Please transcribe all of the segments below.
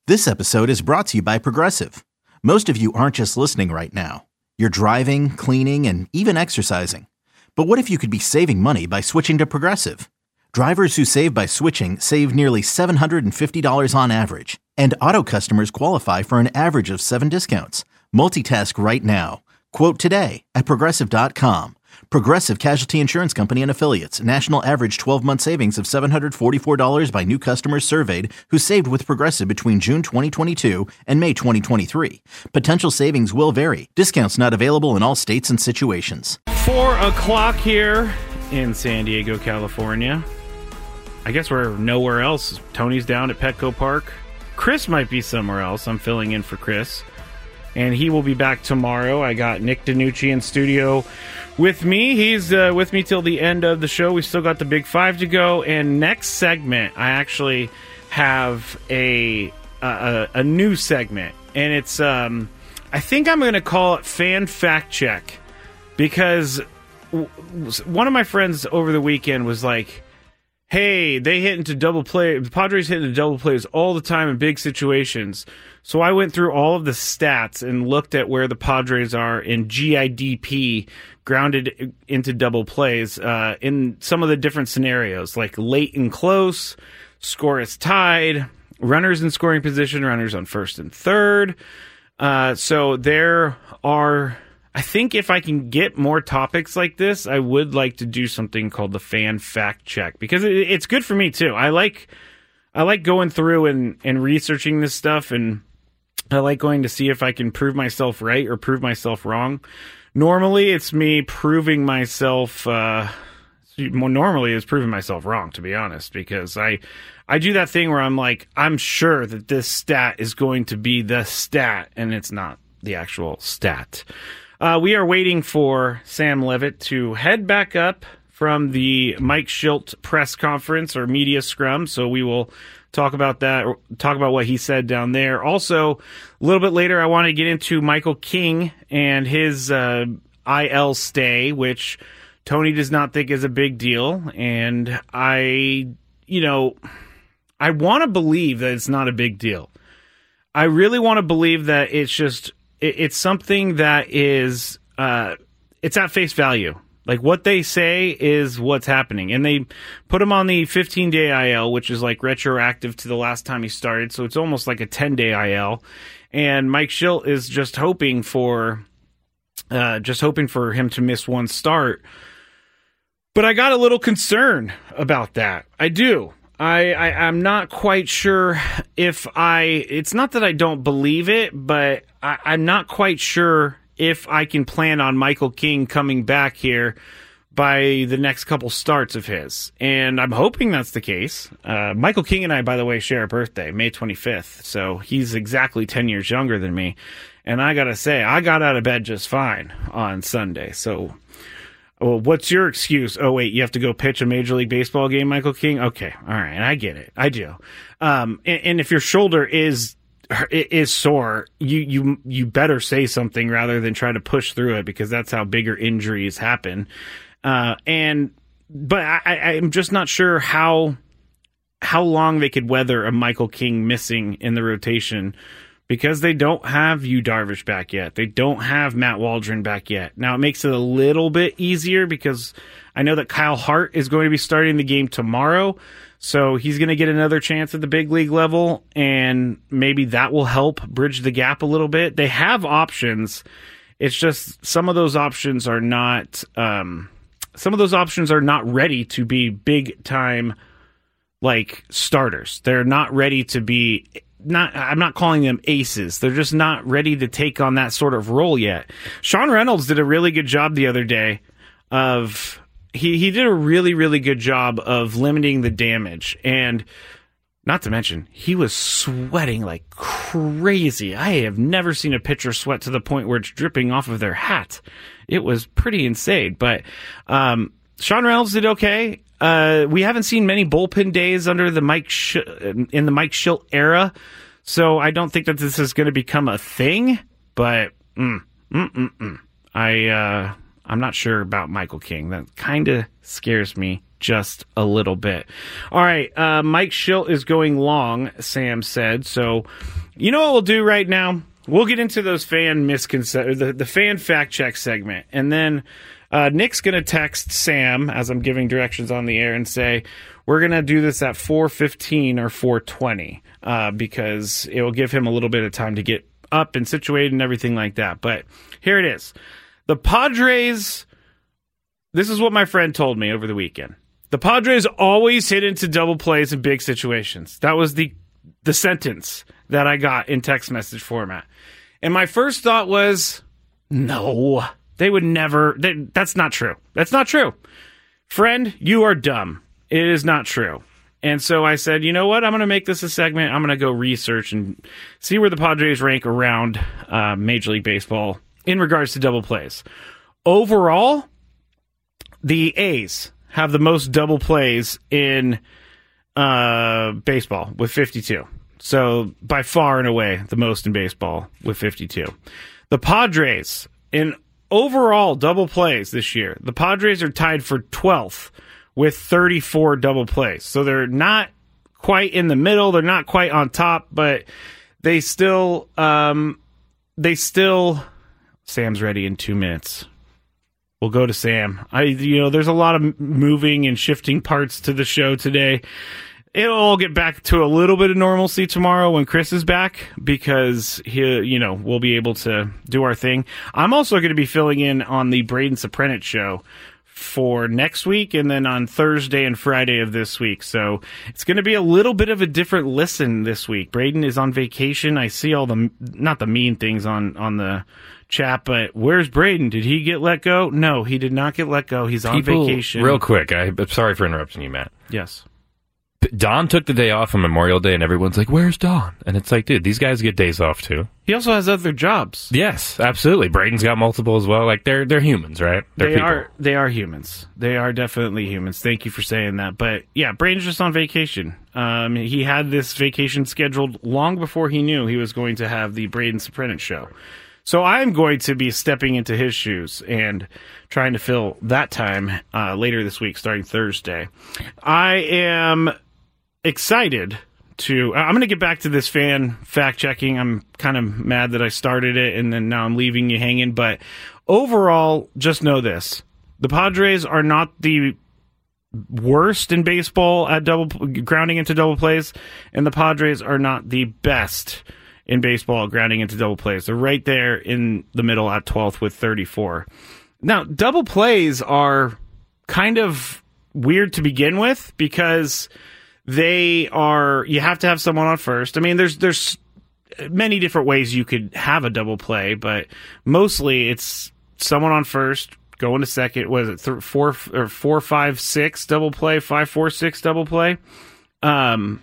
This episode is brought to you by Progressive. Most of you aren't just listening right now. You're driving, cleaning, and even exercising. But what if you could be saving money by switching to Progressive? Drivers who save by switching save nearly $750 on average. And auto customers qualify for an average of 7 discounts. Multitask right now. Quote today at Progressive.com. Progressive Casualty Insurance Company and Affiliates. National average 12-month savings of $744 by new customers surveyed who saved with Progressive between June 2022 and May 2023. Potential savings will vary. Discounts not available in all states and situations. 4 o'clock here in San Diego, California. I guess we're nowhere else. Tony's down at Petco Park. Chris might be somewhere else. I'm filling in for Chris. And he will be back tomorrow. I got Nick DiNucci in studio with me. He's with me till the end of the show. We still got the Big Five to go. And next segment, I actually have a new segment. And it's, I think I'm going to call it Fan Fact Check. Because one of my friends over the weekend was like, hey, they hit into double play. The Padres hit into double plays all the time in big situations. So I went through all of the stats and looked at where the Padres are in GIDP, grounded into double plays, in some of the different scenarios, like late and close, score is tied, runners in scoring position, runners on first and third. So there are, I think if I can get more topics like this, I would like to do something called the Fan Fact Check, because it's good for me too. I like going through and researching this stuff, and I like going to see if I can prove myself right or prove myself wrong. Normally, it's me proving myself. Normally, it's proving myself wrong, to be honest, because I do that thing where I'm like, I'm sure that this stat is going to be the stat, and it's not the actual stat. We are waiting for Sam Levitt to head back up from the Mike Shildt press conference or media scrum, so we will talk about that, talk about what he said down there. Also, a little bit later, I want to get into Michael King and his IL stay, which Tony does not think is a big deal. And I want to believe that it's not a big deal. I really want to believe that it's just, it's something that is, it's at face value. Like, what they say is what's happening. And they put him on the 15-day IL, which is like retroactive to the last time he started. So it's almost like a 10-day IL. And Mike Shildt is just hoping for him to miss one start. But I got a little concerned about that. I do. I'm not quite sure if it's not that I don't believe it, but I'm not quite sure if I can plan on Michael King coming back here by the next couple starts of his. And I'm hoping that's the case. Michael King and I, by the way, share a birthday, May 25th. So he's exactly 10 years younger than me. And I got to say, I got out of bed just fine on Sunday. So, well, what's your excuse? Oh, wait, you have to go pitch a Major League Baseball game, Michael King? Okay, all right, I get it. I do. And if your shoulder is sore, you better say something rather than try to push through it, because that's how bigger injuries happen. But I'm just not sure how long they could weather a Michael King missing in the rotation, because they don't have Yu Darvish back yet. They don't have Matt Waldron back yet. Now, it makes it a little bit easier because I know that Kyle Hart is going to be starting the game tomorrow. So he's going to get another chance at the big league level, and maybe that will help bridge the gap a little bit. They have options. It's just some of those options are not ready to be big time like starters. They're not ready to be I'm not calling them aces. They're just not ready to take on that sort of role yet. Sean Reynolds did a really good job the other day of He did a really, really good job of limiting the damage. And not to mention, he was sweating like crazy. I have never seen a pitcher sweat to the point where it's dripping off of their hat. It was pretty insane. But Sean Reynolds did okay. We haven't seen many bullpen days under the in the Mike Shildt era. So I don't think that this is going to become a thing. But I'm not sure about Michael King. That kind of scares me just a little bit. All right, Mike Schilt is going long, Sam said. So, you know what we'll do right now? We'll get into those fan the fan fact check segment, and then Nick's going to text Sam as I'm giving directions on the air and say we're going to do this at 4:15 or 4:20 because it will give him a little bit of time to get up and situated and everything like that. But here it is. The Padres, this is what my friend told me over the weekend. The Padres always hit into double plays in big situations. That was the sentence that I got in text message format. And my first thought was, no, they would never. That's not true. That's not true. Friend, you are dumb. It is not true. And so I said, you know what? I'm going to make this a segment. I'm going to go research and see where the Padres rank around Major League Baseball in regards to double plays. Overall, the A's have the most double plays in baseball with 52. So by far and away, the most in baseball with 52. The Padres, in overall double plays this year, the Padres are tied for 12th with 34 double plays. So they're not quite in the middle. They're not quite on top, but they still, Sam's ready in 2 minutes. We'll go to Sam. There's a lot of moving and shifting parts to the show today. It'll all get back to a little bit of normalcy tomorrow when Chris is back because we'll be able to do our thing. I'm also going to be filling in on the Braden Soprenet show for next week and then on Thursday and Friday of this week. So it's going to be a little bit of a different listen this week. Braden is on vacation. I see all not the mean things on the chat, but where's Braden? Did he get let go? No, he did not get let go. He's on vacation. Real quick, I'm sorry for interrupting you, Matt. Yes. Don took the day off on Memorial Day, and everyone's like, where's Don? And it's like, dude, these guys get days off, too. He also has other jobs. Yes, absolutely. Braden's got multiple as well. Like, they're humans, right? They are humans. They are definitely humans. Thank you for saying that. But, yeah, Braden's just on vacation. He had this vacation scheduled long before he knew he was going to have the Braden Soprenet show. So I'm going to be stepping into his shoes and trying to fill that time later this week, starting Thursday. I am excited I'm going to get back to this fan fact checking. I'm kind of mad that I started it and then now I'm leaving you hanging. But overall, just know this. The Padres are not the worst in baseball at grounding into double plays, and the Padres are not the best in baseball grounding into double plays. They're right there in the middle at 12th with 34. Now, double plays are kind of weird to begin with because you have to have someone on first. I mean, there's many different ways you could have a double play, but mostly it's someone on first, going to second. Was it 4-5-6 double play, 5-4-6 double play? And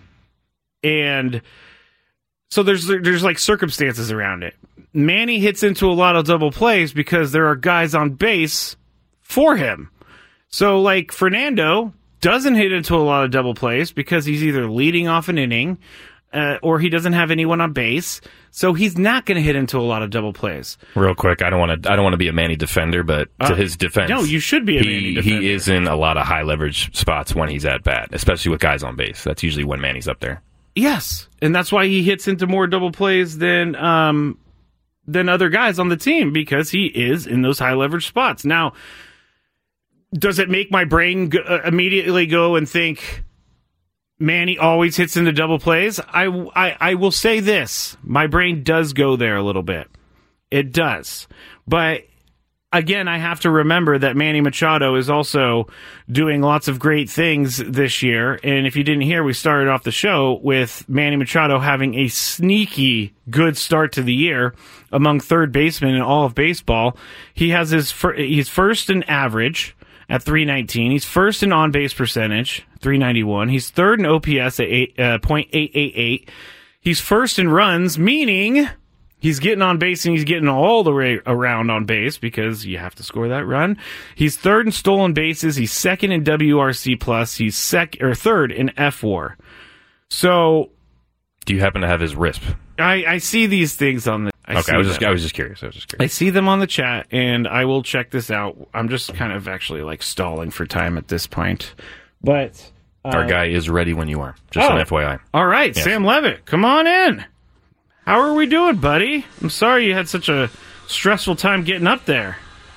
so there's like circumstances around it. Manny hits into a lot of double plays because there are guys on base for him. So like Fernando doesn't hit into a lot of double plays because he's either leading off an inning or he doesn't have anyone on base. So he's not going to hit into a lot of double plays. Real quick, I don't want to be a Manny defender, but to his defense, no, you should be a Manny defender. He is in a lot of high leverage spots when he's at bat, especially with guys on base. That's usually when Manny's up there. Yes, and that's why he hits into more double plays than other guys on the team because he is in those high leverage spots. Now, does it make my brain immediately go and think Manny always hits into double plays? I will say this. My brain does go there a little bit. It does. But again, I have to remember that Manny Machado is also doing lots of great things this year. And if you didn't hear, we started off the show with Manny Machado having a sneaky good start to the year among third basemen in all of baseball. He has he's first in average at 319. He's first in on-base percentage, 391. He's third in OPS at .888. He's first in runs, meaning he's getting on base and he's getting all the way around on base because you have to score that run. He's third in stolen bases. He's second in WRC+. He's third in FWAR. So, do you happen to have his RISP? I see these things on the. I was just curious. I see them on the chat, and I will check this out. I'm just kind of actually like stalling for time at this point. But Our guy is ready when you are. Just an FYI. All right, Yes. Sam Levitt, come on in. How are we doing, buddy? I'm sorry you had such a stressful time getting up there.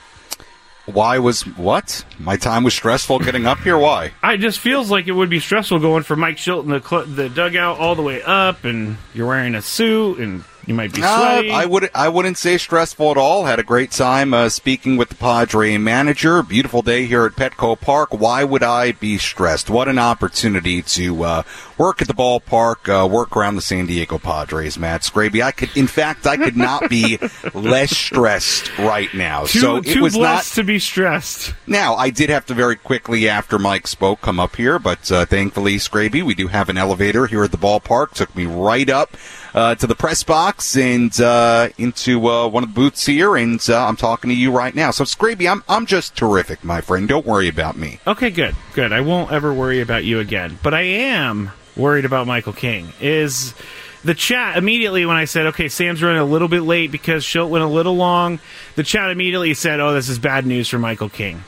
What? My time was stressful getting up here? Why? It just feels like it would be stressful going for Mike Schilt in the dugout all the way up, and you're wearing a suit, and you might be sweaty. I wouldn't say stressful at all. Had a great time speaking with the Padre manager. Beautiful day here at Petco Park. Why would I be stressed? What an opportunity to work at the ballpark, work around the San Diego Padres, Matt Scraby. I could not be less stressed right now. Too blessed to be stressed. Now, I did have to very quickly after Mike spoke come up here, but thankfully, Scraby, we do have an elevator here at the ballpark. Took me right up to the press box and into one of the booths here, and I'm talking to you right now. So, Scraby, I'm just terrific, my friend. Don't worry about me. Okay, good. I won't ever worry about you again. But I am worried about Michael King. Is the chat immediately when I said, okay, Sam's running a little bit late because Schilt went a little long, the chat immediately said, oh, this is bad news for Michael King.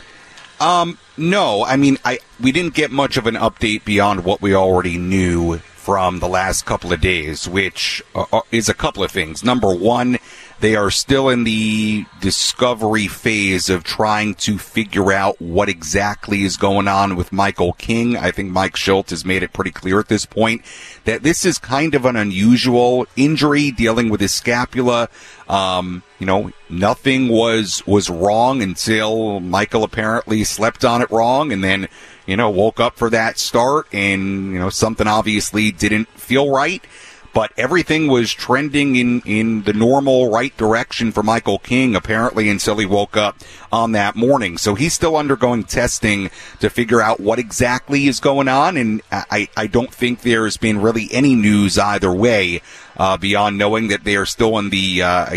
No, I mean, we didn't get much of an update beyond what we already knew from the last couple of days, which is a couple of things. Number one, they are still in the discovery phase of trying to figure out what exactly is going on with Michael King. I think Mike Schilt has made it pretty clear at this point that this is kind of an unusual injury dealing with his scapula. Nothing was wrong until Michael apparently slept on it wrong and then, woke up for that start and, something obviously didn't feel right. But everything was trending in the normal right direction for Michael King, apparently, until he woke up on that morning. So he's still undergoing testing to figure out what exactly is going on. And I don't think there's been really any news either way beyond knowing that they are still in the,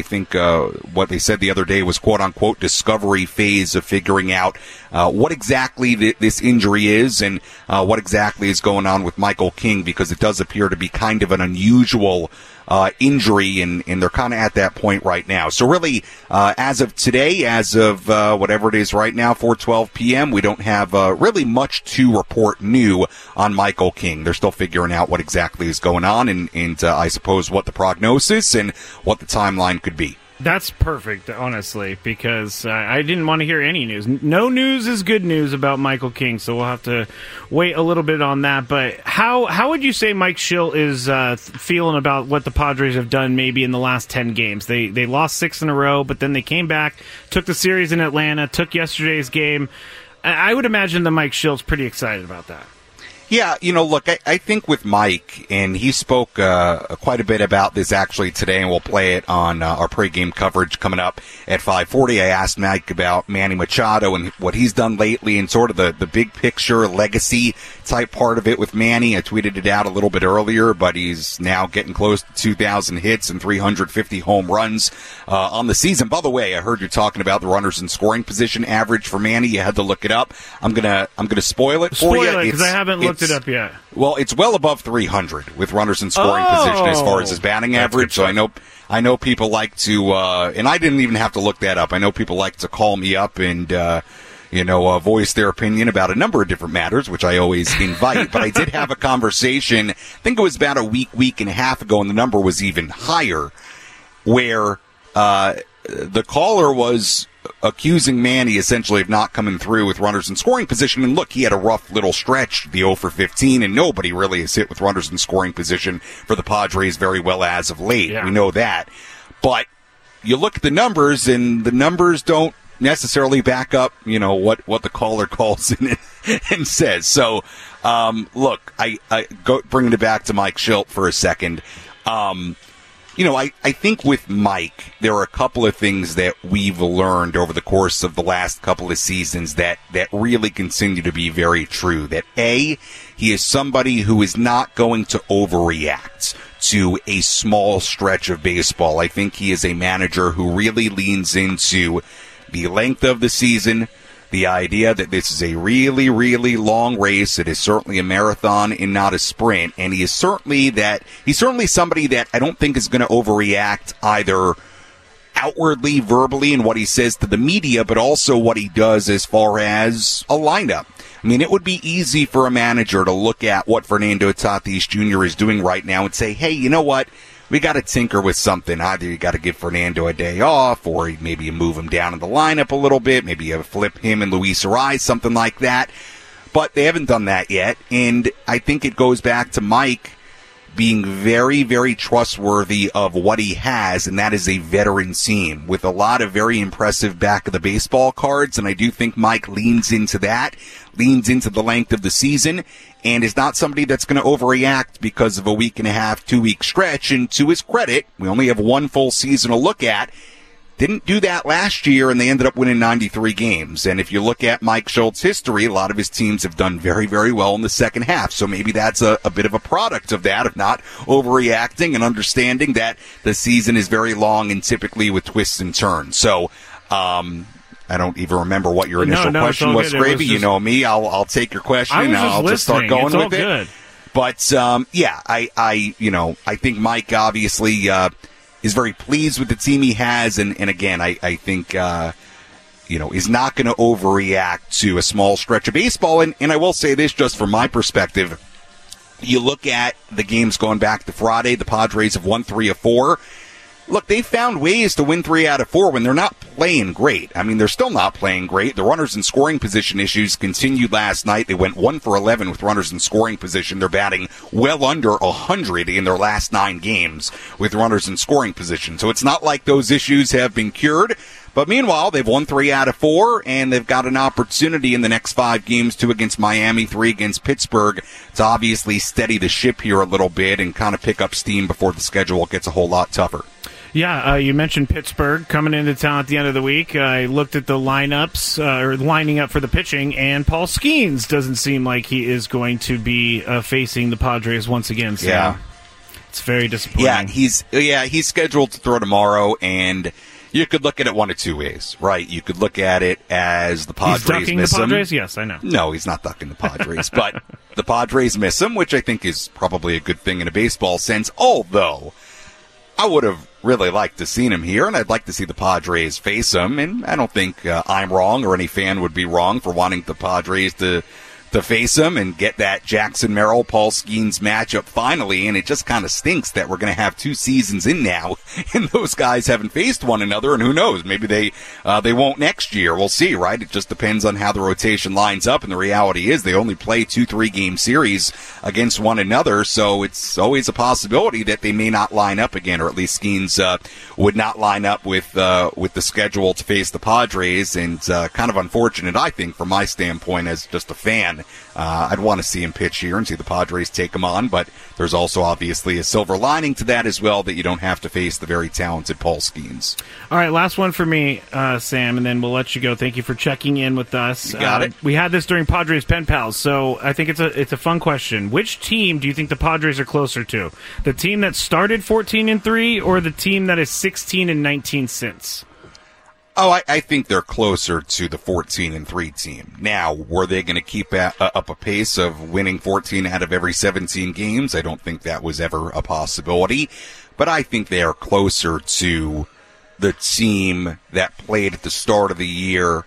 what they said the other day was quote-unquote discovery phase of figuring out what exactly this injury is and what exactly is going on with Michael King, because it does appear to be kind of an unusual injury, and they're kind of at that point right now. So really, as of today, as of whatever it is right now, 4:12 p.m., we don't have really much to report new on Michael King. They're still figuring out what exactly is going on and I suppose what the prognosis and what the timeline could be. That's perfect, honestly, because I didn't want to hear any news. No news is good news about Michael King, so we'll have to wait a little bit on that. But how would you say Mike Schilt is feeling about what the Padres have done maybe in the last 10 games? They lost 6 in a row, but then they came back, took the series in Atlanta, took yesterday's game. I would imagine that Mike Schilt's pretty excited about that. Yeah, look, I think with Mike, and he spoke quite a bit about this actually today, and we'll play it on our pregame coverage coming up at 5:40. I asked Mike about Manny Machado and what he's done lately and sort of the big picture legacy type part of it with Manny. I tweeted it out a little bit earlier, but he's now getting close to 2,000 hits and 350 home runs on the season. By the way, I heard you talking about the runners in scoring position average for Manny. You had to look it up. I'm gonna spoil it for you. Spoil it, because I haven't looked it up yet. Well, it's well above 300 with runners in scoring position as far as his batting average. So I know people like to, and I didn't even have to look that up. I know people like to call me up and, voice their opinion about a number of different matters, which I always invite. But I did have a conversation, I think it was about a week and a half ago, and the number was even higher, where the caller was accusing Manny essentially of not coming through with runners in scoring position. And look, he had a rough little stretch, the 0 for 15, and nobody really has hit with runners in scoring position for the Padres very well as of late. Yeah. We know that. But you look at the numbers, and the numbers don't necessarily back up, what the caller calls in and says. So, look, I go bringing it back to Mike Schilt for a second. I think with Mike, there are a couple of things that we've learned over the course of the last couple of seasons that really continue to be very true. That A, he is somebody who is not going to overreact to a small stretch of baseball. I think he is a manager who really leans into the length of the season, the idea that this is a really, really long race. It is certainly a marathon and not a sprint. And he's certainly somebody that I don't think is going to overreact either outwardly, verbally, in what he says to the media, but also what he does as far as a lineup. I mean, it would be easy for a manager to look at what Fernando Tatis Jr. is doing right now and say, hey, you know what? We got to tinker with something. Either you got to give Fernando a day off, or maybe you move him down in the lineup a little bit. Maybe you flip him and Luis Arraez, something like that. But they haven't done that yet. And I think it goes back to Mike being very, very trustworthy of what he has, and that is a veteran team with a lot of very impressive back of the baseball cards, and I do think Mike leans into that, leans into the length of the season, and is not somebody that's going to overreact because of a week and a half, 2 week stretch. And to his credit, we only have one full season to look at. Didn't do that last year, and they ended up winning 93 games. And if you look at Mike Schultz's history, a lot of his teams have done very, very well in the second half. So maybe that's a bit of a product of that, of not overreacting and understanding that the season is very long and typically with twists and turns. So, I don't even remember what your initial question was, Gravy. You know me. I'll take your question and I'll just start going with it. Good. But, I think Mike obviously, is very pleased with the team he has, and again, I think, is not going to overreact to a small stretch of baseball. And I will say this, just from my perspective, you look at the games going back to Friday, the Padres have won 3 of 4. Look, they found ways to win 3 out of 4 when they're not playing great. I mean, they're still not playing great. The runners in scoring position issues continued last night. They went 1 for 11 with runners in scoring position. They're batting well under 100 in their last 9 games with runners in scoring position. So it's not like those issues have been cured. But meanwhile, they've won 3 out of 4, and they've got an opportunity in the next 5 games, 2 against Miami, 3 against Pittsburgh, to obviously steady the ship here a little bit and kind of pick up steam before the schedule gets a whole lot tougher. Yeah, you mentioned Pittsburgh coming into town at the end of the week. I looked at the lineups, or lining up for the pitching, and Paul Skeens doesn't seem like he is going to be facing the Padres once again. So yeah. It's very disappointing. He's scheduled to throw tomorrow, and you could look at it one of 2 ways, right? You could look at it as the Padres he's ducking miss the Padres? him. Yes, I know. No, he's not ducking the Padres, but the Padres miss him, which I think is probably a good thing in a baseball sense, although I would have really liked to seen him here, and I'd like to see the Padres face him, and I don't think I'm wrong or any fan would be wrong for wanting the Padres to face him and get that Jackson Merrill, Paul Skeens matchup finally, and it just kind of stinks that we're going to have 2 seasons in now, and those guys haven't faced one another, and who knows, maybe they won't next year. We'll see, right? It just depends on how the rotation lines up, and the reality is they only play 2-3 game series against one another, so it's always a possibility that they may not line up again, or at least Skeens would not line up with the schedule to face the Padres, and kind of unfortunate, I think, from my standpoint as just a fan. I'd want to see him pitch here and see the Padres take him on, but there's also obviously a silver lining to that as well, that you don't have to face the very talented Paul Skeens. All right, last one for me, Sam, and then we'll let you go. Thank you for checking in with us. You got it. We had this during Padres Pen Pals, so I think it's a fun question. Which team do you think the Padres are closer to? The team that started 14-3 or the team that is 16-19 since? Oh, I think they're closer to the 14-3 team. Now, were they going to keep up a pace of winning 14 out of every 17 games? I don't think that was ever a possibility. But I think they are closer to the team that played at the start of the year,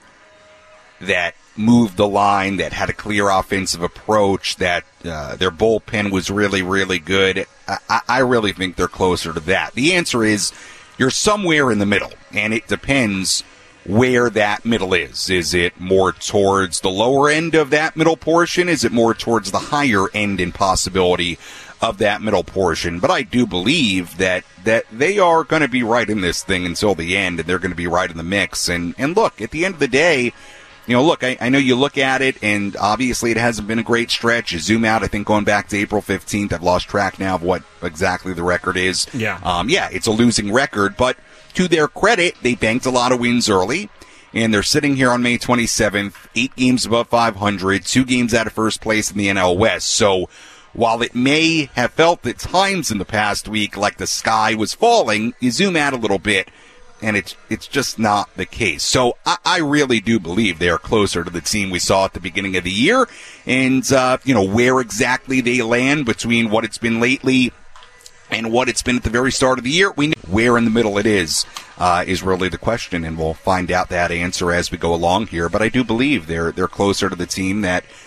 that moved the line, that had a clear offensive approach, that their bullpen was really, really good. I really think they're closer to that. The answer is, you're somewhere in the middle, and it depends where that middle is. Is it more towards the lower end of that middle portion? Is it more towards the higher end in possibility of that middle portion? But I do believe that they are going to be right in this thing until the end, and they're going to be right in the mix. And look, at the end of the day, look, I know you look at it, and obviously it hasn't been a great stretch. You zoom out, I think going back to April 15th, I've lost track now of what exactly the record is. Yeah. It's a losing record, but to their credit, they banked a lot of wins early, and they're sitting here on May 27th, 8 games above 500, 2 games out of first place in the NL West. So while it may have felt at times in the past week like the sky was falling, you zoom out a little bit, and it's just not the case. So I really do believe they are closer to the team we saw at the beginning of the year. And, where exactly they land between what it's been lately and what it's been at the very start of the year, we know where in the middle it is really the question, and we'll find out that answer as we go along here. But I do believe they're closer to the team that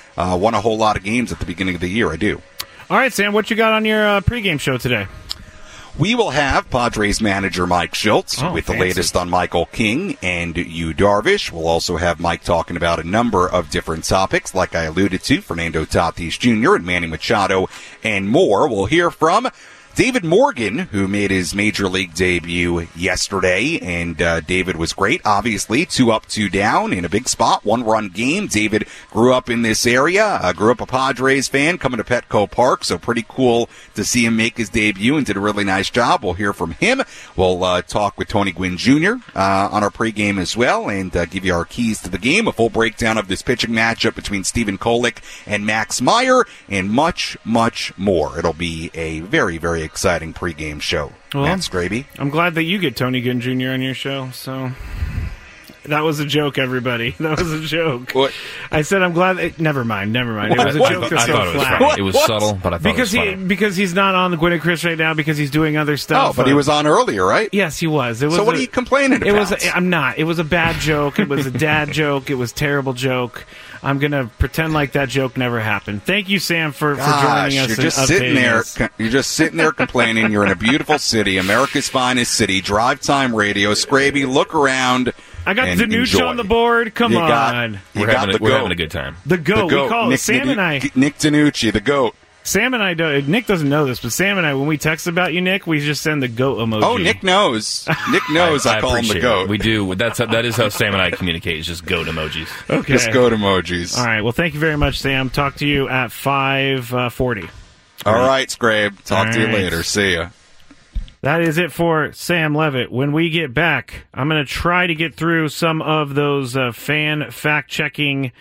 won a whole lot of games at the beginning of the year. I do. All right, Sam, what you got on your pregame show today? We will have Padres manager Mike Schultz with the latest on Michael King and Yu Darvish. We'll also have Mike talking about a number of different topics, like I alluded to, Fernando Tatis Jr. and Manny Machado and more. We'll hear from David Morgan, who made his major league debut yesterday, and David was great. Obviously, 2 up, 2 down in a big spot, 1-run game. David grew up in this area, grew up a Padres fan, coming to Petco Park, so pretty cool to see him make his debut and did a really nice job. We'll hear from him. We'll talk with Tony Gwynn Jr. On our pregame as well, and give you our keys to the game, a full breakdown of this pitching matchup between Stephen Kolek and Max Meyer, and much, much more. It'll be a very, very exciting pregame show. Well, Matt Scraby. I'm glad that you get Tony Gwynn Jr. on your show, so that was a joke, everybody. That was a joke. What? I said I'm glad. Never mind. What? It was a joke that's I so thought it was flat. funny. It was subtle, but I thought Because it was funny. because he's not on the Gwynn and Chris right now because he's doing other stuff. Oh, but he was on earlier, right? Yes, he was. It was So what are you complaining about? I'm not. It was a bad joke. It was a dad joke. It was a terrible joke. I'm going to pretend like that joke never happened. Thank you, Sam, for joining us. You're just sitting there. You're just sitting there complaining. You're in a beautiful city, America's finest city, drive time radio. Scraby, look around. I got and Danucci enjoy. on the board. Come on. We're having a good time. The GOAT. We call it. Nick, Sam and I. Nick Danucci, the GOAT. Sam and I don't. Nick doesn't know this, but Sam and I, when we text about you, Nick, we just send the GOAT emoji. Oh, Nick knows. Nick knows. I call him the appreciate GOAT. it. We do. That is how Sam and I communicate. It's just goat emojis. Okay. Just GOAT emojis. All right. Well, thank you very much, Sam. Talk to you at 5:40. All right, Scrabe. Talk to you All right. later. See ya. That is it for Sam Levitt. When we get back, I'm going to try to get through some of those fan fact-checking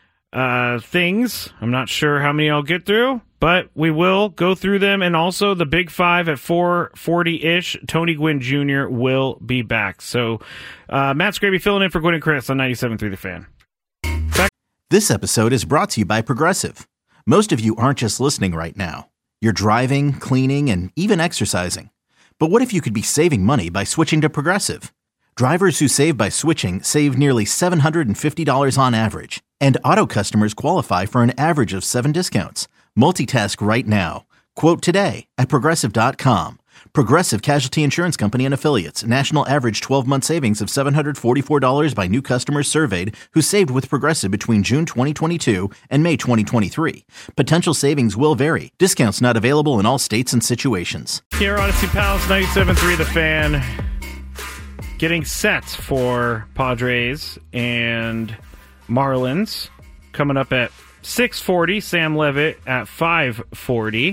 things. I'm not sure how many I'll get through, but we will go through them. And also the Big Five at 4:40-ish. Tony Gwynn Jr. will be back. So Matt Scraby filling in for Gwynn and Chris on 97.3 The Fan. This episode is brought to you by Progressive. Most of you aren't just listening right now. You're driving, cleaning, and even exercising. But what if you could be saving money by switching to Progressive? Drivers who save by switching save nearly $750 on average. And auto customers qualify for an average of 7 discounts. Multitask right now. Quote today at Progressive.com. Progressive Casualty Insurance Company and Affiliates. National average 12-month savings of $744 by new customers surveyed who saved with Progressive between June 2022 and May 2023. Potential savings will vary. Discounts not available in all states and situations. Here, Odyssey Palace, 97.3 The Fan. Getting set for Padres and Marlins. Coming up at 6:40. Sam Levitt at 5:40.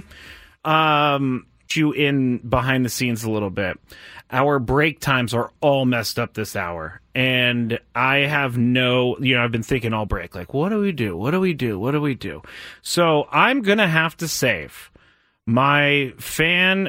You in behind the scenes a little bit. Our break times are all messed up this hour. And I have I've been thinking all break, like, what do we do? What do we do? What do we do? So I'm going to have to save my fan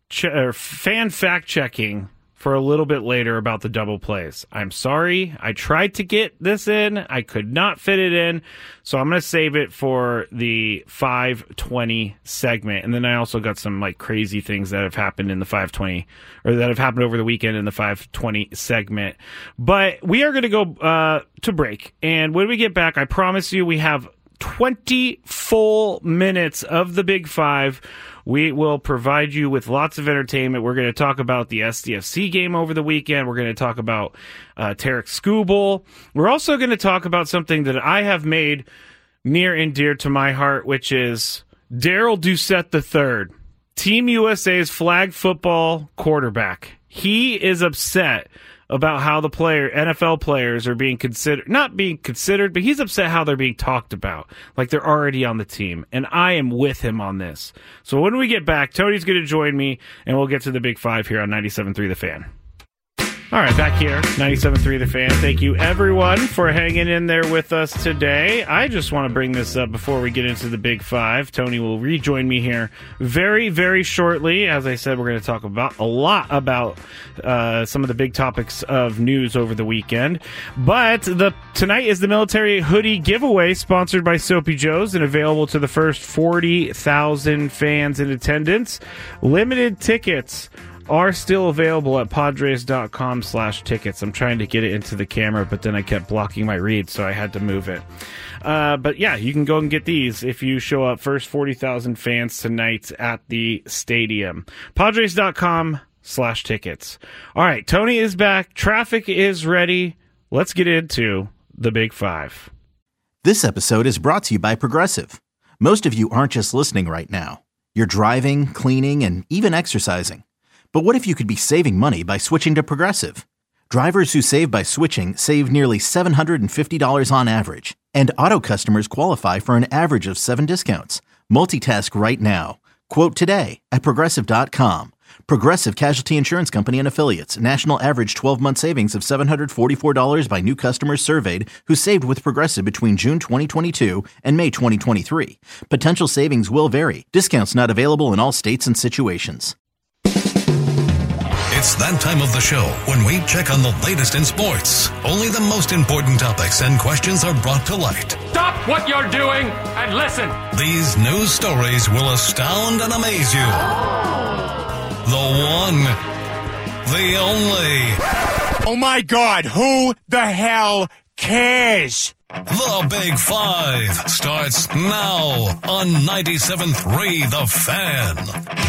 fact checking for a little bit later about the double plays. I'm sorry. I tried to get this in. I could not fit it in. So I'm going to save it for the 5:20 segment. And then I also got some like crazy things that have happened in the 5:20 or that have happened over the weekend in the 5:20 segment. But we are going to go to break. And when we get back, I promise you we have 20 full minutes of the Big Five. We will provide you with lots of entertainment. We're going to talk about the SDFC game over the weekend. We're going to talk about Tarek Skubal. We're also going to talk about something that I have made near and dear to my heart, which is Daryl Doucette III, Team USA's flag football quarterback. He is upset about how the NFL players are being not being considered, but he's upset how they're being talked about, like they're already on the team. And I am with him on this. So when we get back, Tony's going to join me, and we'll get to the Big Five here on 97.3 The Fan. All right, back here, 97.3 The Fan. Thank you, everyone, for hanging in there with us today. I just want to bring this up before we get into the Big Five. Tony will rejoin me here very, very shortly. As I said, we're going to talk about a lot about some of the big topics of news over the weekend. But tonight is the military hoodie giveaway sponsored by Soapy Joe's and available to the first 40,000 fans in attendance. Limited tickets are still available at Padres.com/tickets. I'm trying to get it into the camera, but then I kept blocking my read, so I had to move it. But yeah, you can go and get these if you show up. First 40,000 fans tonight at the stadium. Padres.com/tickets. All right, Tony is back. Traffic is ready. Let's get into the Big Five. This episode is brought to you by Progressive. Most of you aren't just listening right now. You're driving, cleaning, and even exercising. But what if you could be saving money by switching to Progressive? Drivers who save by switching save nearly $750 on average. And auto customers qualify for an average of 7 discounts. Multitask right now. Quote today at Progressive.com. Progressive Casualty Insurance Company and Affiliates. National average 12-month savings of $744 by new customers surveyed who saved with Progressive between June 2022 and May 2023. Potential savings will vary. Discounts not available in all states and situations. It's that time of the show when we check on the latest in sports. Only the most important topics and questions are brought to light. Stop what you're doing and listen. These news stories will astound and amaze you. The one, the only. Oh my God, who the hell cares? The Big Five starts now on 97.3 The Fan.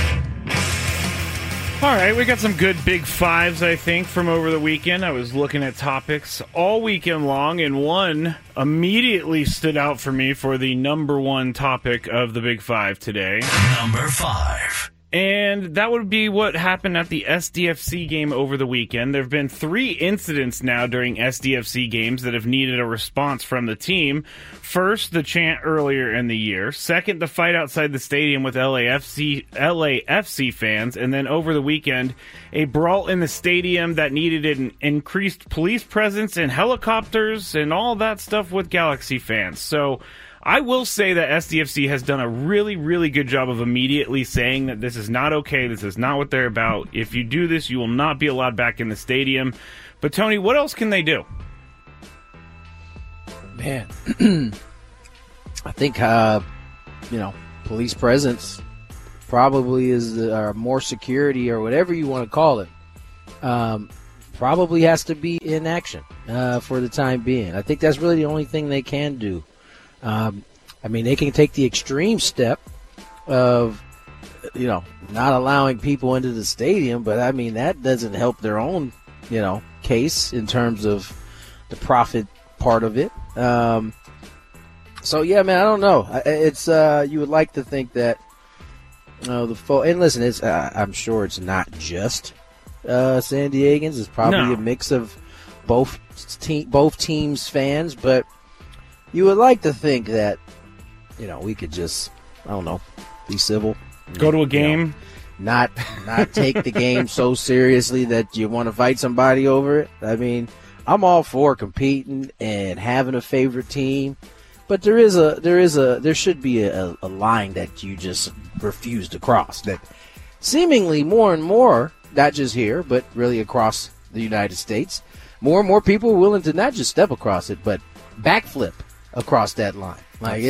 All right, we got some good Big Fives, I think, from over the weekend. I was looking at topics all weekend long, and one immediately stood out for me for the number one topic of the Big Five today. Number 5. And that would be what happened at the SDFC game over the weekend. There have been 3 incidents now during SDFC games that have needed a response from the team. First, the chant earlier in the year. Second, the fight outside the stadium with LAFC fans. And then over the weekend, a brawl in the stadium that needed an increased police presence and helicopters and all that stuff with Galaxy fans. So I will say that SDFC has done a really, really good job of immediately saying that this is not okay, this is not what they're about. If you do this, you will not be allowed back in the stadium. But, Tony, what else can they do? Man, I think, police presence probably is more security or whatever you want to call it. Probably has to be in action for the time being. I think that's really the only thing they can do. They can take the extreme step of, not allowing people into the stadium, but that doesn't help their own, case in terms of the profit part of it. So yeah, man, I don't know. It's you would like to think that, and listen, it's I'm sure it's not just San Diegans. It's probably a mix of both teams' fans, but you would like to think that, we could just, be civil. Go to a game. Not take the game so seriously that you want to fight somebody over it. I'm all for competing and having a favorite team, but there should be a line that you just refuse to cross. That seemingly more and more, not just here, but really across the United States, more and more people are willing to not just step across it, but backflip across that line,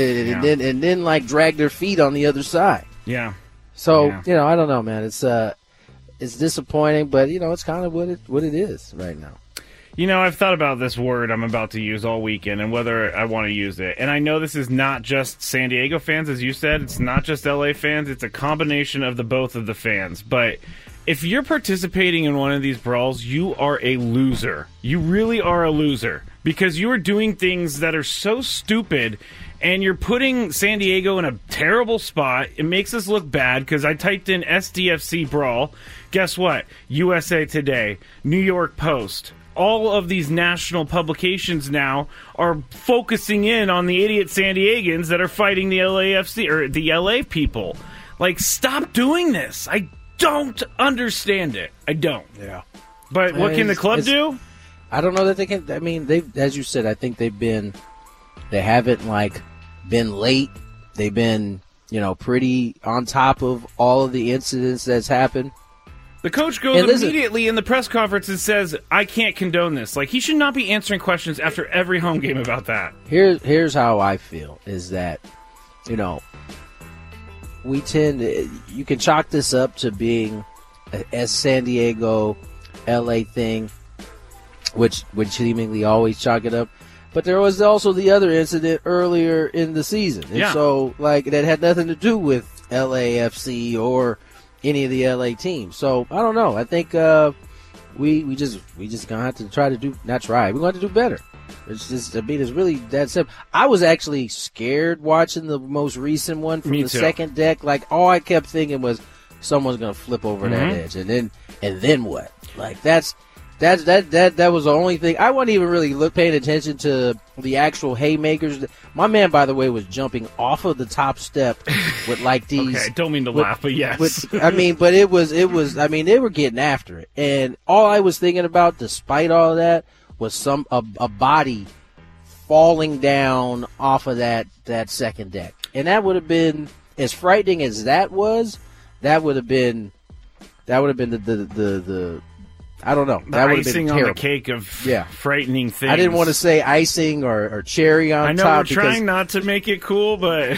and then drag their feet on the other side. Yeah. So I don't know, man. It's disappointing, but it's kind of what it is right now. I've thought about this word I'm about to use all weekend and whether I want to use it. And I know this is not just San Diego fans, as you said. It's not just LA fans. It's a combination of both of the fans. But if you're participating in one of these brawls, you are a loser. You really are a loser. Because you are doing things that are so stupid, and you're putting San Diego in a terrible spot. It makes us look bad, because I typed in SDFC brawl. Guess what? USA Today, New York Post, all of these national publications now are focusing in on the idiot San Diegans that are fighting the LAFC, or the LA people. Stop doing this. I don't understand it. I don't. Yeah. But what can the club do? I don't know that they can. They've, as you said, I think they haven't been late. They've been, pretty on top of all of the incidents that's happened. The coach goes immediately in the press conference and says, I can't condone this. He should not be answering questions after every home game about that. Here's how I feel, is that, we you can chalk this up to being San Diego, LA thing, which would seemingly always chalk it up. But there was also the other incident earlier in the season. And so, like, that had nothing to do with LAFC or any of the LA teams. So, I don't know. I think we just going to have to try to do – not try. We're going to have to do better. It's just – I mean, it's really that simple. I was actually scared watching the most recent one from second deck. Like, all I kept thinking was someone's going to flip over that edge. And then what? Like, that was the only thing. I wasn't even really paying attention to the actual haymakers. My man, by the way, was jumping off of the top step with like these. Okay, I don't mean to laugh, but yes. But it was. They were getting after it, and all I was thinking about, despite all of that, was a body falling down off of that second deck, and that would have been as frightening as that was. That would have been the I don't know. That would have been icing terrible. on the cake of frightening things. I didn't want to say icing or cherry on top. I know we're trying not to make it cool, but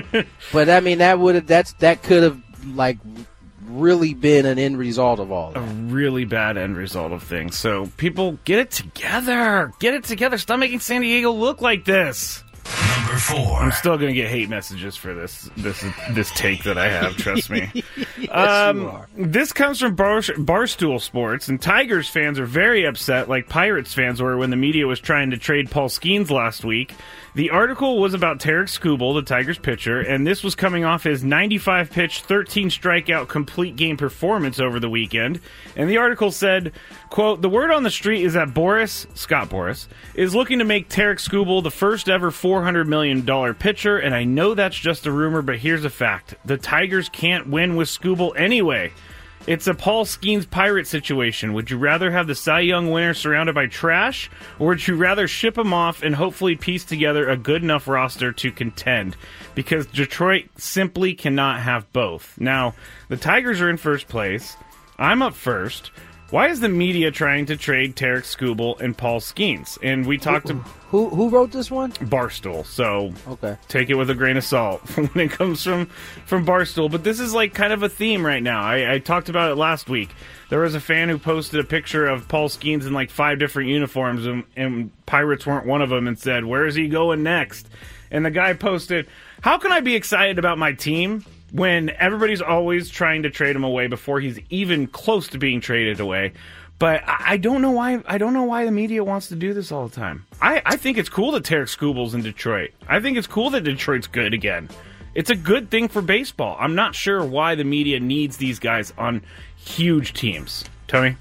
I mean that could have like really been an end result of all that. A really bad end result of things. So people, get it together. Get it together. Stop making San Diego look like this. Number 4. I'm still going to get hate messages for this take that I have, trust me. Yes, you are. This comes from Barstool Sports, and Tigers fans are very upset, like Pirates fans were when the media was trying to trade Paul Skeens last week. The article was about Tarek Skubal, the Tigers pitcher, and this was coming off his 95-pitch, 13-strikeout complete game performance over the weekend. And the article said, quote, "The word on the street is that Scott Boras, is looking to make Tarek Skubal the first ever $400 million pitcher, and I know that's just a rumor, but here's a fact. The Tigers can't win with Skubal anyway. It's a Paul Skeens Pirate situation. Would you rather have the Cy Young winner surrounded by trash, or would you rather ship him off and hopefully piece together a good enough roster to contend? Because Detroit simply cannot have both." Now, the Tigers are in first place. I'm up first. Why is the media trying to trade Tarek Skubal and Paul Skeens? And we talked to... Who wrote this one? Barstool. So okay, take it with a grain of salt when it comes from Barstool. But this is like kind of a theme right now. I talked about it last week. There was a fan who posted a picture of Paul Skeens in like 5 different uniforms, and Pirates weren't one of them, and said, "Where is he going next?" And the guy posted, "How can I be excited about my team when everybody's always trying to trade him away before he's even close to being traded away?" But I don't know why. I don't know why the media wants to do this all the time. I think it's cool that Tarek Skubal's in Detroit. I think it's cool that Detroit's good again. It's a good thing for baseball. I'm not sure why the media needs these guys on huge teams. Tony?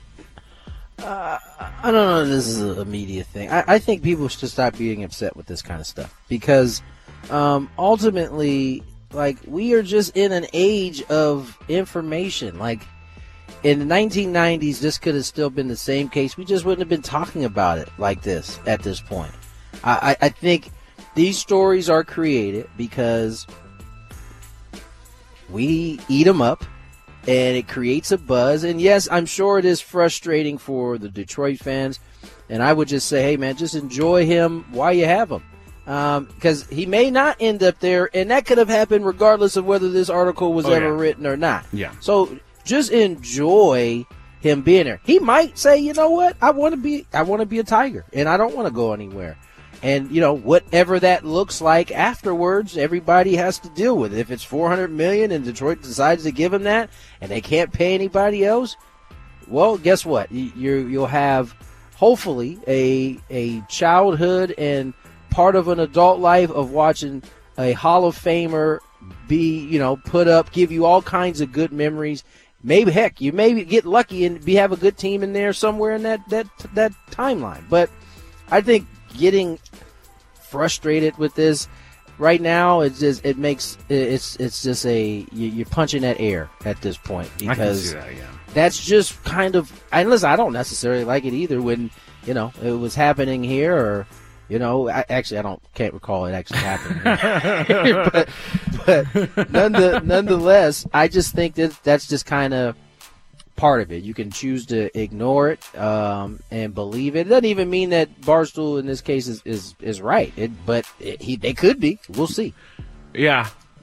I don't know if this is a media thing. I think people should stop being upset with this kind of stuff. Because ultimately, like, we are just in an age of information. Like, in the 1990s, this could have still been the same case. We just wouldn't have been talking about it like this at this point. I think these stories are created because we eat them up, and it creates a buzz. And yes, I'm sure it is frustrating for the Detroit fans. And I would just say, hey, man, just enjoy him while you have him. Because he may not end up there, and that could have happened regardless of whether this article was ever written or not. Yeah. So just enjoy him being there. He might say, you know what, I want to be a Tiger, and I don't want to go anywhere. And, you know, whatever that looks like afterwards, everybody has to deal with it. If it's $400 million and Detroit decides to give him that, and they can't pay anybody else, well, guess what? You'll have hopefully a childhood and part of an adult life of watching a Hall of Famer be, you know, put up, give you all kinds of good memories. Maybe, heck, you maybe get lucky and have a good team in there somewhere in that timeline. But I think getting frustrated with this right now, it's just you're punching at air at this point, because I can see that, that's just kind of, and listen, I don't necessarily like it either when, you know, it was happening here, or, you know, can't recall it actually happening. but nonetheless, I just think that's just kind of part of it. You can choose to ignore it and believe it. It doesn't even mean that Barstool in this case is right. They could be. We'll see. Yeah.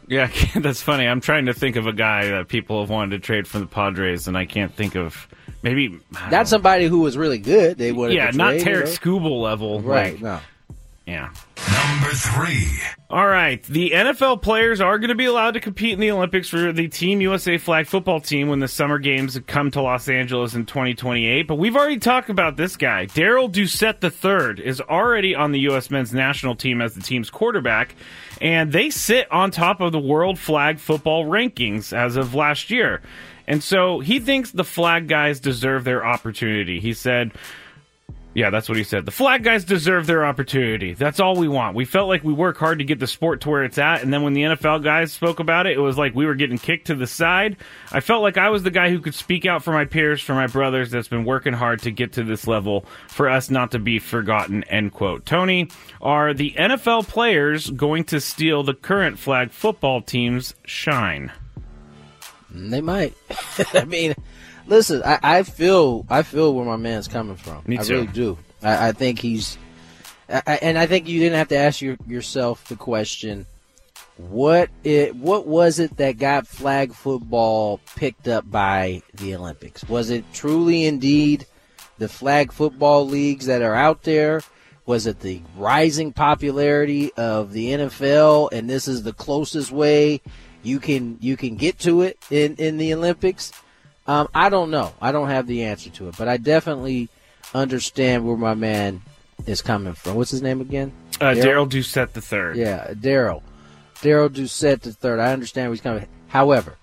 Yeah, that's funny. I'm trying to think of a guy that people have wanted to trade from the Padres, and I can't think of maybe not somebody who was really good. They would not Tarek Skubal level, right? No. Yeah. Number 3. All right. The NFL players are going to be allowed to compete in the Olympics for the Team USA flag football team when the Summer Games come to Los Angeles in 2028. But we've already talked about this guy. Darrell Doucette III is already on the U.S. men's national team as the team's quarterback, and they sit on top of the world flag football rankings as of last year. And so he thinks the flag guys deserve their opportunity. He said... Yeah, that's what he said. The flag guys deserve their opportunity. That's all we want. We felt like we work hard to get the sport to where it's at, and then when the NFL guys spoke about it, it was like we were getting kicked to the side. I felt like I was the guy who could speak out for my peers, for my brothers that's been working hard to get to this level, for us not to be forgotten, end quote. Tony, are the NFL players going to steal the current flag football team's shine? They might. I mean... Listen, I feel where my man's coming from. Me too. I really do. I think he's, and I think you didn't have to ask yourself the question, what was it that got flag football picked up by the Olympics? Was it truly indeed the flag football leagues that are out there? Was it the rising popularity of the NFL, and this is the closest way you can get to it in the Olympics? I don't know. I don't have the answer to it, but I definitely understand where my man is coming from. What's his name again? Darrell Doucette III. Yeah, Darrell Doucette III. I understand where he's coming. However,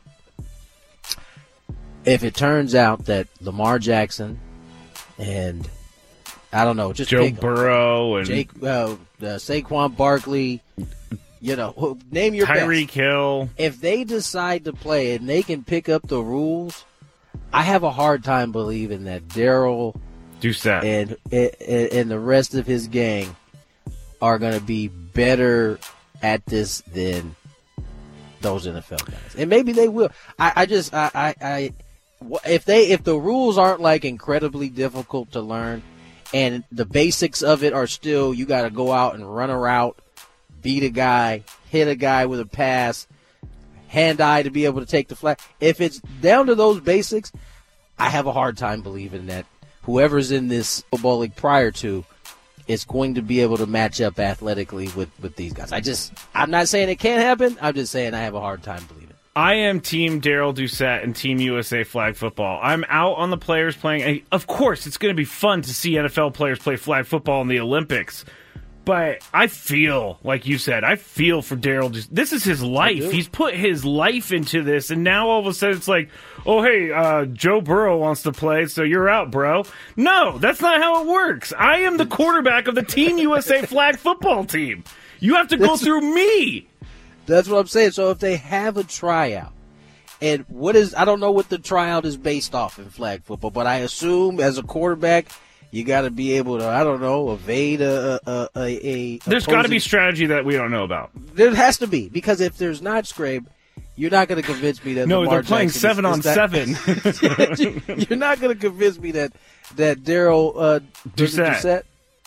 if it turns out that Lamar Jackson and I don't know, just Joe Burrow and Saquon Barkley, name your Tyreek best. Hill. If they decide to play and they can pick up the rules, I have a hard time believing that Darrell Doucette and the rest of his gang are going to be better at this than those NFL guys. And maybe they will. If the rules aren't like incredibly difficult to learn and the basics of it are still, you got to go out and run a route, beat a guy, hit a guy with a pass, hand-eye to be able to take the flag. If it's down to those basics, I have a hard time believing that whoever's in this football league prior to is going to be able to match up athletically with these guys. I'm not saying it can't happen. I'm just saying I have a hard time believing it. I am Team Darrell Doucette and Team USA flag football. I'm out on the players playing. Of course, it's going to be fun to see NFL players play flag football in the Olympics. But I feel, like you said, I feel for Darrell. This is his life. He's put his life into this, and now all of a sudden it's like, oh, hey, Joe Burrow wants to play, so you're out, bro. No, that's not how it works. I am the quarterback of the Team USA flag football team. You have to go through me. That's what I'm saying. So if they have a tryout, and I don't know what the tryout is based off in flag football, but I assume as a quarterback, you got to be able to, I don't know, evade a There's got to be strategy that we don't know about. There has to be, because if there's not, Scrape, you're not going to convince me that no, Lamar they're playing Jackson 7-on-7. You're not going to convince me that Darrell Doucette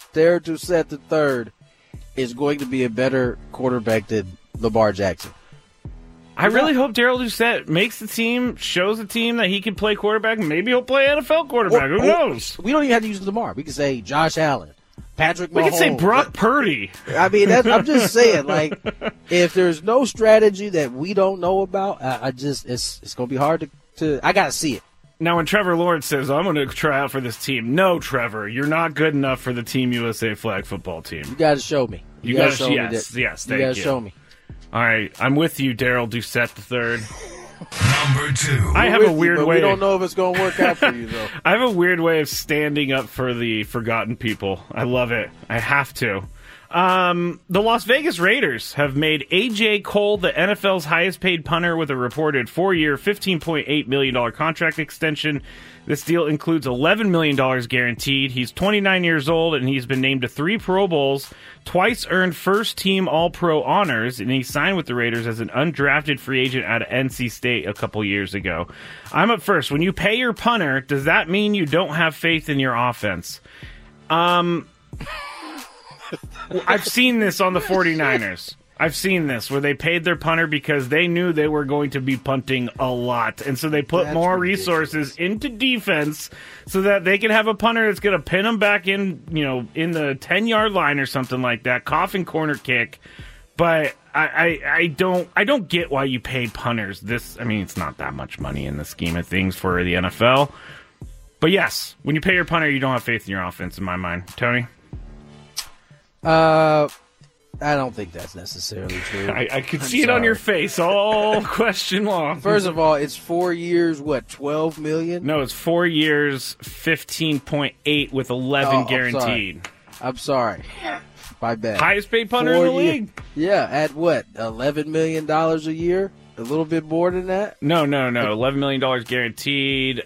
III is going to be a better quarterback than Lamar Jackson. I really hope Darrell Doucette makes the team, shows the team that he can play quarterback. Maybe he'll play NFL quarterback. Who knows? We don't even have to use Lamar. We can say Josh Allen, Patrick Mahomes. We can say Brock Purdy. I mean, I'm just saying, like, if there's no strategy that we don't know about, it's going to be hard to I got to see it. Now, when Trevor Lawrence says, I'm going to try out for this team, no, Trevor, you're not good enough for the Team USA flag football team. You got to show me. You got to show me. Yes, thank you. You got to show me. All right, I'm with you, Darrell Doucette III. Number 2. I have a weird way. We don't know if it's going to work out for you, though. I have a weird way of standing up for the forgotten people. I love it. I have to. The Las Vegas Raiders have made A.J. Cole the NFL's highest-paid punter with a reported 4-year, $15.8 million contract extension. This deal includes $11 million guaranteed. He's 29 years old, and he's been named to 3 Pro Bowls, twice earned first-team All-Pro honors, and he signed with the Raiders as an undrafted free agent out of NC State a couple years ago. I'm up first. When you pay your punter, does that mean you don't have faith in your offense? I've seen this on the 49ers. I've seen this where they paid their punter because they knew they were going to be punting a lot. And so they put more resources into defense so that they can have a punter that's going to pin them back in, in the 10-yard line or something like that, coffin corner kick. But I don't get why you paid punters this. I mean, it's not that much money in the scheme of things for the NFL. But yes, when you pay your punter, you don't have faith in your offense, in my mind. Tony? I don't think that's necessarily true. I could see it on your face all question long. First of all, it's 4 years, what, $12 million? No, it's 4 years, 15.8 with 11 guaranteed. I'm sorry. My bad. Highest paid punter in the league? Yeah, at what, $11 million a year? A little bit more than that? No. $11 million guaranteed.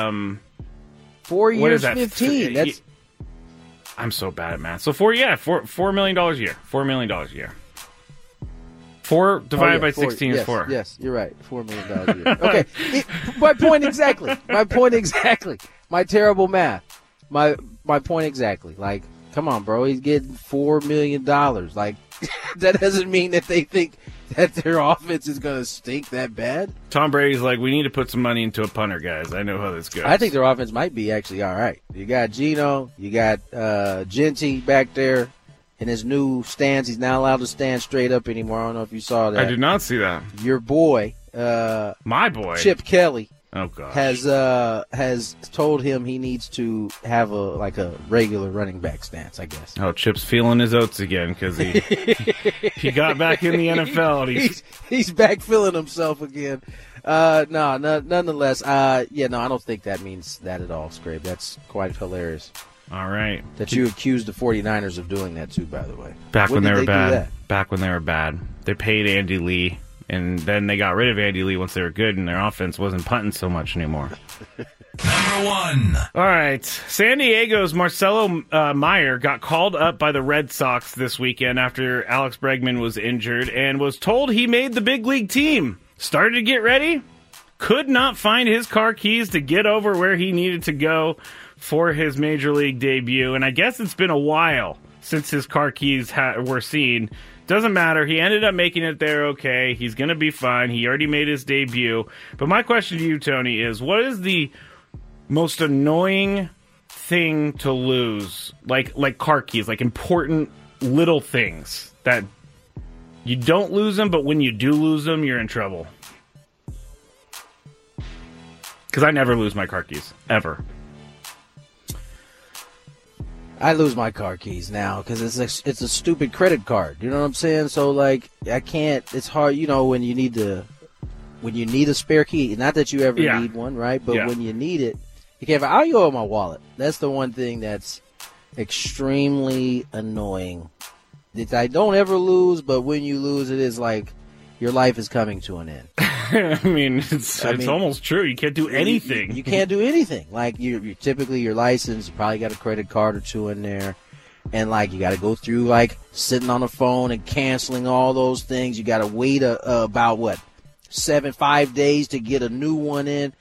4 years, 15. That's... I'm so bad at math. So $4 million a year. $4 million a year. 4 divided by 16 is 4. Yes, you're right. $4 million a year. Okay. My point exactly. My terrible math. My point exactly. Like, come on, bro. He's getting $4 million. Like, that doesn't mean that they think that their offense is going to stink that bad. Tom Brady's like, we need to put some money into a punter, guys. I know how this goes. I think their offense might be actually all right. You got Geno. You got Genty back there in his new stance. He's not allowed to stand straight up anymore. I don't know if you saw that. I did not see that. Your boy. My boy. Chip Kelly. Oh, gosh. Has told him he needs to have a regular running back stance, I guess. Oh, Chip's feeling his oats again because he got back in the NFL. And he's back feeling himself again. Nonetheless, I don't think that means that at all, Scrape. That's quite hilarious. All right. That you accused the 49ers of doing that too, by the way. Back when they were bad. They paid Andy Lee. And then they got rid of Andy Lee once they were good, and their offense wasn't punting so much anymore. Number 1. All right. San Diego's Marcelo Meyer got called up by the Red Sox this weekend after Alex Bregman was injured and was told he made the big league team. Started to get ready. Could not find his car keys to get over where he needed to go for his major league debut. And I guess it's been a while since his car keys were seen. Doesn't matter. He ended up making it there okay. He's going to be fine. He already made his debut. But my question to you, Tony, is what is the most annoying thing to lose? Like car keys, like important little things that you don't lose them, but when you do lose them, you're in trouble. Because I never lose my car keys, ever. I lose my car keys now because it's a stupid credit card. You know what I'm saying? So like I can't. It's hard. When you need a spare key. Not that you ever need one, right? But when you need it, you can't. I owe my wallet. That's the one thing that's extremely annoying. That I don't ever lose, but when you lose, it is like your life is coming to an end. I mean, it's almost true. You can't do anything. You can't do anything. Like you typically your license, you probably got a credit card or two in there, and like you got to go through like sitting on the phone and canceling all those things. You got to wait about 5 days to get a new one in.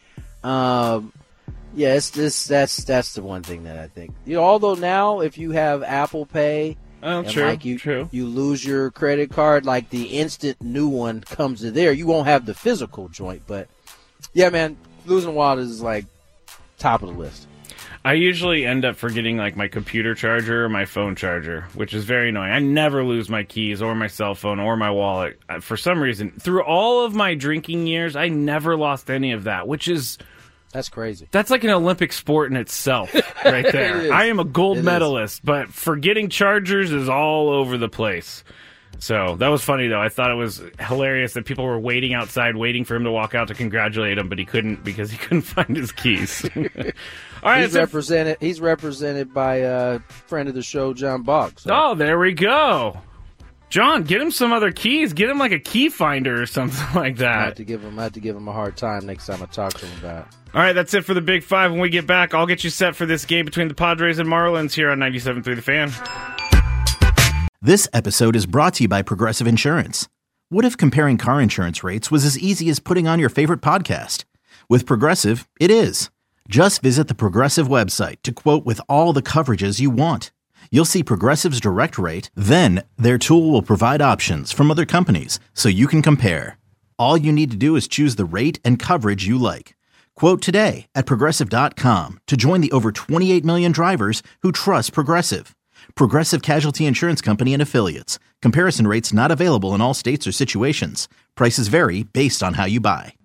It's just that's the one thing that I think. Although now if you have Apple Pay. Oh, true. You lose your credit card, like the instant new one comes to there. You won't have the physical joint, but yeah, man, losing a wallet is like top of the list. I usually end up forgetting like my computer charger or my phone charger, which is very annoying. I never lose my keys or my cell phone or my wallet. For some reason, through all of my drinking years, I never lost any of that, which is... That's crazy. That's like an Olympic sport in itself, right there. I am a gold medalist, but forgetting chargers is all over the place. So that was funny, though. I thought it was hilarious that people were waiting outside, waiting for him to walk out to congratulate him, but he couldn't because he couldn't find his keys. All right, he's represented by a friend of the show, John Boggs. So. Oh, there we go. John, get him some other keys. Get him like a key finder or something like that. I have to give him a hard time next time I talk to him about it. All right, that's it for the Big Five. When we get back, I'll get you set for this game between the Padres and Marlins here on 97.3 The Fan. This episode is brought to you by Progressive Insurance. What if comparing car insurance rates was as easy as putting on your favorite podcast? With Progressive, it is. Just visit the Progressive website to quote with all the coverages you want. You'll see Progressive's direct rate, then their tool will provide options from other companies so you can compare. All you need to do is choose the rate and coverage you like. Quote today at Progressive.com to join the over 28 million drivers who trust Progressive. Progressive Casualty Insurance Company and Affiliates. Comparison rates not available in all states or situations. Prices vary based on how you buy.